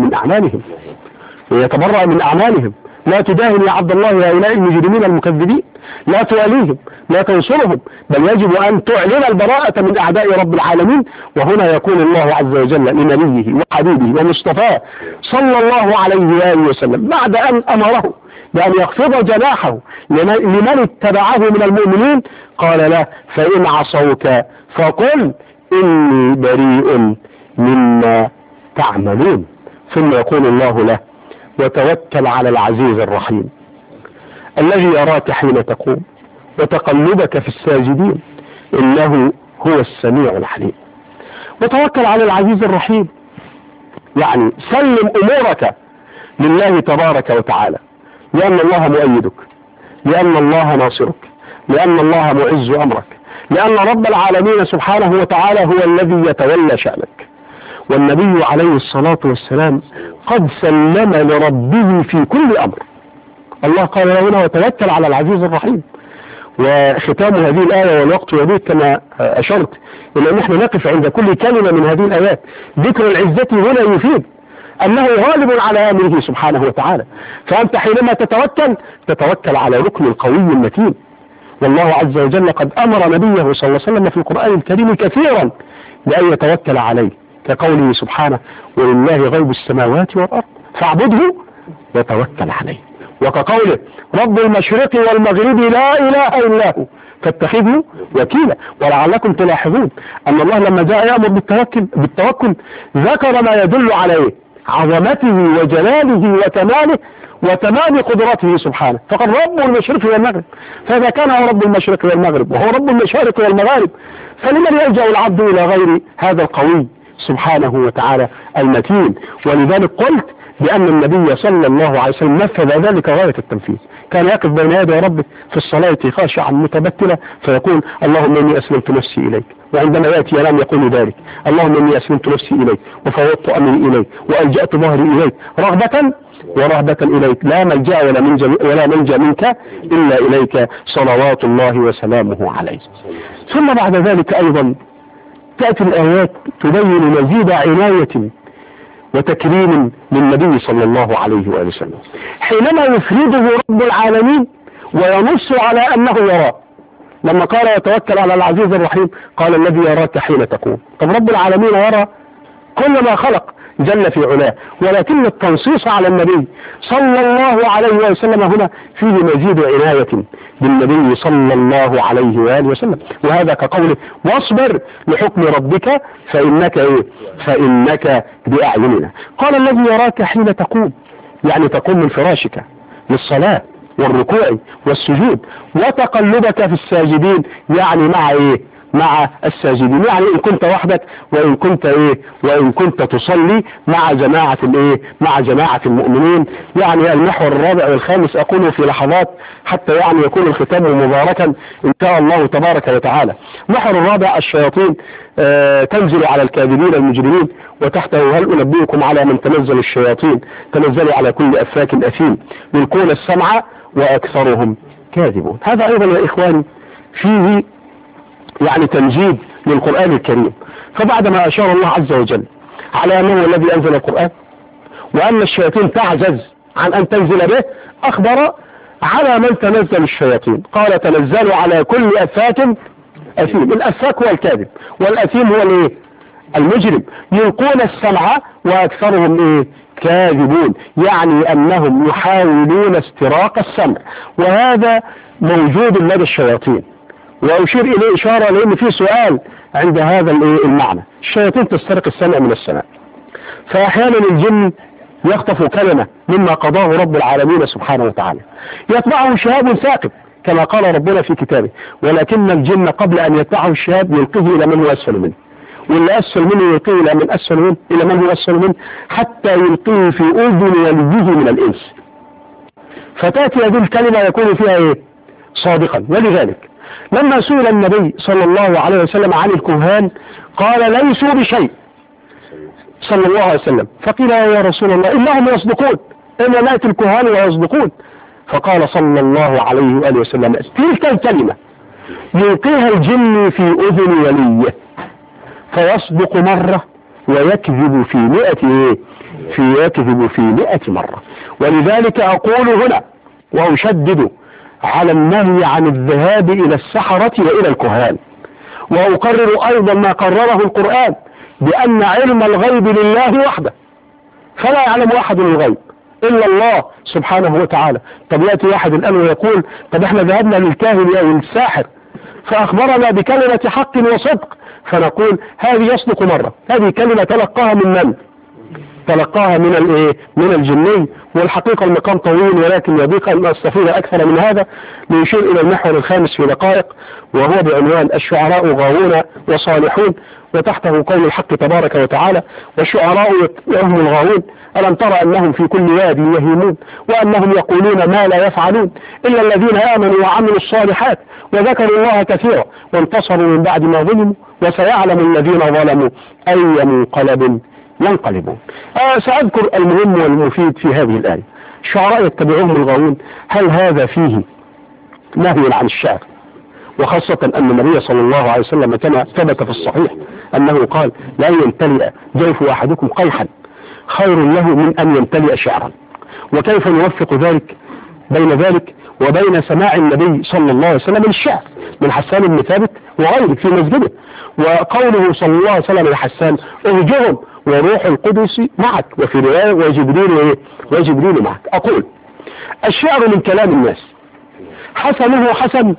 من أعمالهم لا تداهن يا عبد الله هؤلاء المجرمين المكذبين، لا تواليهم لا تنصرهم، بل يجب أن تعلن البراءة من أعداء رب العالمين. وهنا يقول الله عز وجل لنبيه وحبيبه ومصطفاه صلى الله عليه وآله وسلم بعد أن أمره بأن يخفض جناحه لمن اتبعه من المؤمنين قال له فإن عصوك فقل إني بريء مما تعملون. ثم يقول الله له وتوكل على العزيز الرحيم الذي يراك حين تقوم وتقلبك في الساجدين إنه هو السميع العليم. وتوكل على العزيز الرحيم يعني سلم أمورك لله تبارك وتعالى، لأن الله مؤيدك، لأن الله ناصرك، لأن الله معز أمرك، لأن رب العالمين سبحانه وتعالى هو الذي يتولى شأنك. والنبي عليه الصلاة والسلام قد سلم لربه في كل أمر. الله قال له هنا وتوكل على العزيز الرحيم. وختام هذه الآية والوقت يديك كما أشرت إلى أن نحن نقف عند كل كلمة من هذه الآيات. ذكر العزة هنا يفيد أنه غالب على أمره سبحانه وتعالى. فأنت حينما تتوكل على ركن قوي متين. والله عز وجل قد أمر نبيه صلى الله عليه وسلم في القرآن الكريم كثيرا بأن يتوكل عليه، كقوله سبحانه ولله غيب السماوات والأرض فاعبده وتوكل عليه، وكقوله رب المشرق والمغرب لا إله إلا هو فاتخذه وكيلا. ولعلكم تلاحظون أن الله لما جاء يأمر بالتوكل ذكر ما يدل عليه عظمته وجلاله وكماله وتمام قدرته سبحانه. فقد رب المشرق والمغرب، فإذا كان هو رب المشرق والمغرب وهو رب المشارق والمغارب فلمن يلجأ العبد إلى غير هذا القوي سبحانه وتعالى المتين؟ ولذلك قلت بأن النبي صلى الله عليه وسلم نفذ ذلك غاية التنفيذ. كان يقف بين يدي ربه في الصلاة خاشعا متبتلا فيقول اللهم إني أسلمت نفسي إليك، وعندما يأتي ينام يقول ذلك اللهم إني أسلمت نفسي إليك وفوضت أمري إليك وألجأت ظهري إليك رغبة ورهبة إليك، لا ملجأ ولا منجا منك إلا إليك صلوات الله وسلامه عليه. ثم بعد ذلك أيضا تأتي الآيات تبين مزيد عناية وتكريم للنبي صلى الله عليه وآله وسلم حينما يفرده رب العالمين وينص على أنه يراه. لما قال يتوكل على العزيز الرحيم قال الذي يراك حين تقوم. طب رب العالمين يرى كل ما خلق جل في علاه، ولكن التنصيص على النبي صلى الله عليه وسلم هنا فيه مزيد عناية بالنبي صلى الله عليه وآله وسلم. وهذا كقوله واصبر لحكم ربك فإنك بأعيننا. قال الذي يراك حين تقوم، يعني تقوم من فراشك للصلاة والركوع والسجود وتقلبك في الساجدين، يعني مع ايه؟ مع الساجدين، يعني ان كنت وحدك وان كنت تصلي مع جماعة مع جماعة المؤمنين. يعني المحور الرابع والخامس اقوله في لحظات حتى يعني يكون الختام مباركا ان شاء الله تبارك وتعالى. المحور الرابع الشياطين تنزل على الكاذبين المجرمين، وتحته هل انبئكم على من تنزل الشياطين تنزل على كل افاك اثيم يلقون السمع واكثرهم كاذبون. هذا ايضا يا اخواني فيه يعني تمجيد للقرآن الكريم. فبعدما أشار الله عز وجل على أنه الذي أنزل القرآن وأن الشياطين تعجز عن أن تنزل به، أخبر على من تنزل الشياطين قال تنزلوا على كل أفاك أثيم. الأفاك هو الكاذب والأثيم هو المجرم. يلقون السمع وأكثرهم كاذبون، يعني أنهم يحاولون استراق السمع، وهذا موجود لدى الشياطين. وأشير إليه إشارة لأن في سؤال عند هذا المعنى. الشياطين تسترق السمع من السماء، فأحيانا الجن يخطف كلمة مما قضاه رب العالمين سبحانه وتعالى يتبعه شهاب ثاقب كما قال ربنا في كتابه، ولكن الجن قبل أن يتبعه الشهاب يلقيه إلى من هو أسفل منه، واللي أسفل منه يلقيه إلى من أسفل منه إلى من هو أسفل منه حتى يلقيه في أذن وليه من الإنس، فتأتي هذه الكلمة يكون فيها صادقا. ولذلك لما سئل النبي صلى الله عليه وسلم عن الكهان قال ليسوا بشيء صلى الله عليه وسلم، فقيل يا رسول الله إنهم يصدقون، إنما نأتي الكهان ويصدقون. فقال صلى الله عليه وآله وسلم تلك الكلمة يلقيها الجن في أذن وليه فيصدق مرة ويكذب في 100 مرة. ولذلك أقول هنا وأشدد على النهي عن الذهاب إلى السحرة وإلى الكهان، وأقرر أيضا ما قرره القرآن بأن علم الغيب لله وحده، فلا يعلم أحد الغيب إلا الله سبحانه وتعالى. طب يأتي واحد الآن ويقول طب احنا ذهبنا للكاهن أو للساحر فأخبرنا بكلمة حق وصدق، فنقول هذه يصدق مرة، هذه كلمة تلقاها من من؟ تلقاها من الجني. والحقيقة المقام طويل ولكن يضيق أن أستفيد أكثر من هذا ليشير إلى المحور الخامس في دقائق، وهو بعنوان الشعراء غاوون وصالحون، وتحته قول الحق تبارك وتعالى والشعراء هم الغاوون، ألم ترى أنهم في كل واد يهيمون وأنهم يقولون ما لا يفعلون إلا الذين آمنوا وعملوا الصالحات وذكروا الله كثيرا وانتصروا من بعد ما ظلموا وسيعلم الذين ظلموا أي منقلب ينقلبون. سأذكر المهم والمفيد في هذه الآية. الشعراء يتبعوهم الغاوون، هل هذا فيه نهي عن الشعر؟ وخاصة أن النبي صلى الله عليه وسلم كما ثبت في الصحيح أنه قال لا يمتلئ جوف أحدكم قيحا خير له من أن يمتلئ شعرا. وكيف نوفق ذلك بين ذلك وبين سماع النبي صلى الله عليه وسلم للشعر من حسان بن ثابت وغيره في مسجده، وقوله صلى الله عليه وسلم لحسان ارجهم وروح القدس معك، وفي رواية وجبريل معك. أقول الشعر من كلام الناس حسنه حسن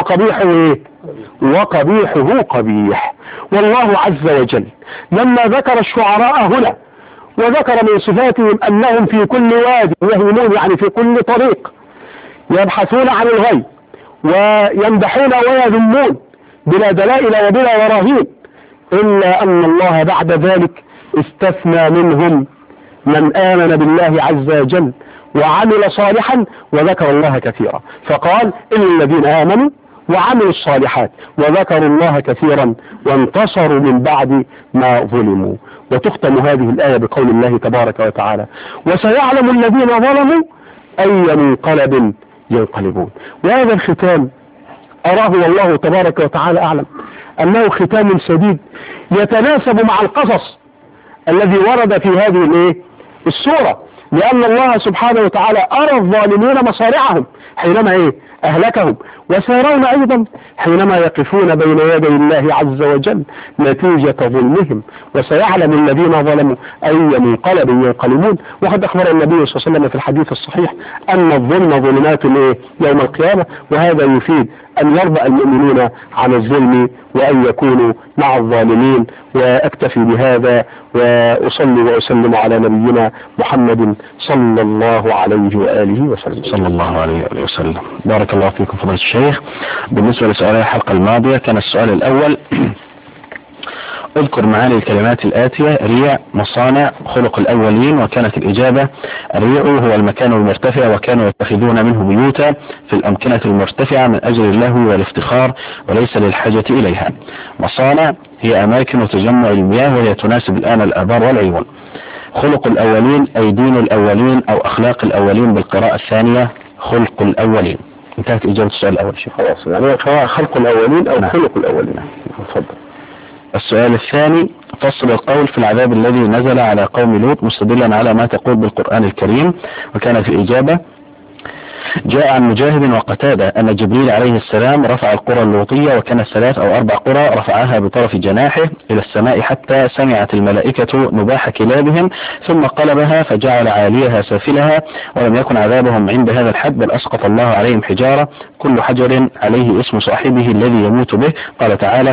وقبيحه قبيح. والله عز وجل لما ذكر الشعراء هنا وذكر من صفاتهم أنهم في كل واد يهيمون، يعني في كل طريق يبحثون عن الغي ويمدحون ويذمون بلا دلائل وبلا براهين، إلا أن الله بعد ذلك استثنى منهم من آمن بالله عز وجل وعمل صالحا وذكر الله كثيرا، فقال إلا الذين آمنوا وعملوا الصالحات وذكروا الله كثيرا وانتصروا من بعد ما ظلموا. وتختم هذه الآية بقول الله تبارك وتعالى وسيعلم الذين ظلموا أي منقلب ينقلبون. وهذا الختام أراه والله تبارك وتعالى أعلم أنه ختام سديد يتناسب مع القصص الذي ورد في هذه السورة، لأن الله سبحانه وتعالى أرى الظالمين مصارعهم حينما أهلكهم، وسيرون أيضا حينما يقفون بين يدي الله عز وجل نتيجة ظلمهم، وسيعلم الذين ظلموا أي منقلب ينقلبون. وقد أخبر النبي صلى الله عليه وسلم في الحديث الصحيح أن الظلم ظلمات يوم القيامة، وهذا يفيد أن يرضى المؤمنون عن الظلم وأن يكونوا مع الظالمين. وأكتفي بهذا وأصلي وأسلم على نبينا محمد صلى الله عليه وآله وسلم. صلى الله عليه وآله وسلم. بارك الله فيكم فضيلة الشيخ. بالنسبة لسؤال الحلقة الماضية كان السؤال الأول اذكر معاني الكلمات الآتية: ريع، مصانع، خلق الأولين. وكانت الإجابة: الريع هو المكان المرتفع وكانوا يتخذون منه بيوتا في الأمكنة المرتفعة من أجل اللهو والافتخار وليس للحاجة إليها. مصانع هي أماكن تجمع المياه وهي تناسب الآن الآبار والعيون. خلق الأولين أي دين الأولين أو أخلاق الأولين بالقراءة الثانية خلق الأولين. انتهت إجابة السؤال الأول شيخ. خلاص يعني خلق الأولين أو خلق الأولين. تفضل. السؤال الثاني: فصل القول في العذاب الذي نزل على قوم لوط مستدلا على ما تقول بالقرآن الكريم. وكانت الإجابة: جاء عن مجاهد وقتادة أن جبريل عليه السلام رفع القرى اللوطية، وكانت 3 أو 4 قرى رفعها بطرف جناحه إلى السماء حتى سمعت الملائكة نباح كلابهم ثم قلبها فجعل عاليها سافلها، ولم يكن عذابهم عند هذا الحد بل أسقط الله عليهم حجارة كل حجر عليه اسم صاحبه الذي يموت به. قال تعالى: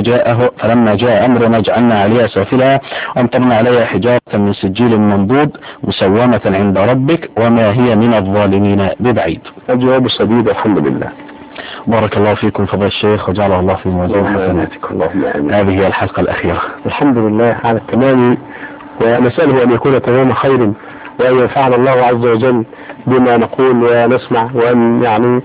فلما جاء أمرنا جعلنا عليها سافلها وأمطرنا عليها حجارة من سجيل منضود مسومة عند ربك وما هي من الظالمين ببعيد. الجواب السديد الحمد لله. بارك الله فيكم فضيلة الشيخ وجعله الله في موازين حسناتكم. هذه هي الحلقة الأخيرة. الحمد لله على التمام، ونسأله أن يكون تمام خير وأن ينفعنا الله عز وجل بما نقول ونسمع، وأن يعني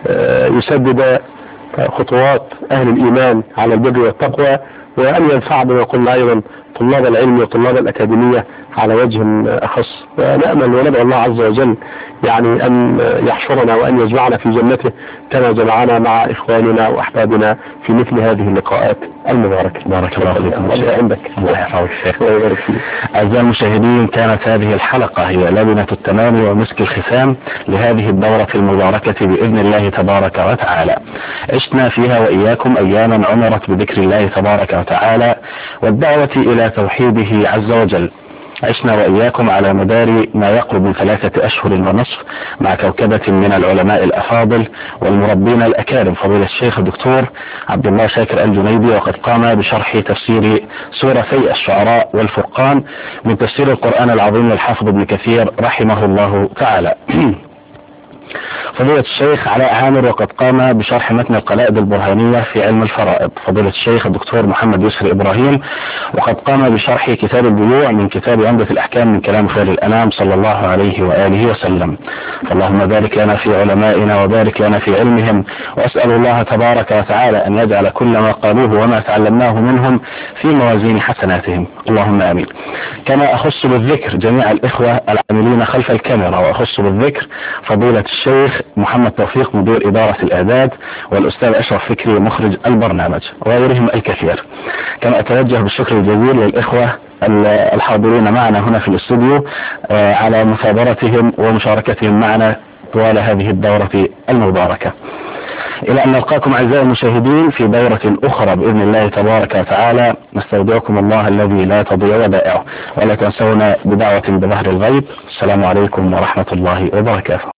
يسدد خطوات أهل الإيمان على البر والتقوى، وأن ينفع بما قلنا أيضا طلاب العلم وطلاب الأكاديمية على وجه أخص. ونأمل وندعو الله عز وجل يعني أن يحشرنا وأن يجمعنا في جنته كما جمعنا مع إخواننا وأحبابنا في مثل هذه اللقاءات المباركة. بارك الله فيكم. الله عندك. الله يحفظك شيخ. الله يبارك فيك. أعزائي المشاهدين، كانت هذه الحلقة هي لبنة التمام ومسك الختام لهذه الدورة المباركة بإذن الله تبارك وتعالى. عشنا فيها وإياكم أياما عمرت بذكر الله تبارك وتعالى والدعوة إلى توحيده عز وجل. عشنا وإياكم على مدار ما يقرب من 3 أشهر ونصف مع كوكبة من العلماء الأفاضل والمربين الأكارم، فضيلة الشيخ الدكتور عبد الله شاكر الجنيدي، وقد قام بشرح تفسير سورتي الشعراء والفرقان من تفسير القرآن العظيم للحافظ ابن كثير رحمه الله تعالى. فضيلة الشيخ علاء عامر، وقد قام بشرح متن القلائد البرهانية في علم الفرائض فضيلة الشيخ الدكتور محمد يسري إبراهيم، وقد قام بشرح كتاب البيوع من كتاب عمدة الأحكام من كلام خير الأنام صلى الله عليه وآله وسلم. فاللهم بارك لنا في علمائنا وبارك لنا في علمهم، وأسأل الله تبارك وتعالى أن يجعل كل ما قالوه وما تعلمناه منهم في موازين حسناتهم، اللهم آمين. كما أخص بالذكر جميع الإخوة العاملين خلف الكاميرا، وأخص بالذكر فضيلة الشيخ محمد توفيق مدير إدارة الإعداد، والأستاذ أشرف فكري مخرج البرنامج، وغيرهم الكثير. كما أتوجه بالشكر الجزيل للإخوة الحاضرين معنا هنا في الاستوديو على مثابرتهم ومشاركتهم معنا طوال هذه الدورة المباركة. إلى أن نلقاكم أعزائي المشاهدين في دورة أخرى بإذن الله تبارك وتعالى، نستودعكم الله الذي لا تضيع ودائعه، ولا تنسونا بدعوة بظهر الغيب. السلام عليكم ورحمة الله وبركاته.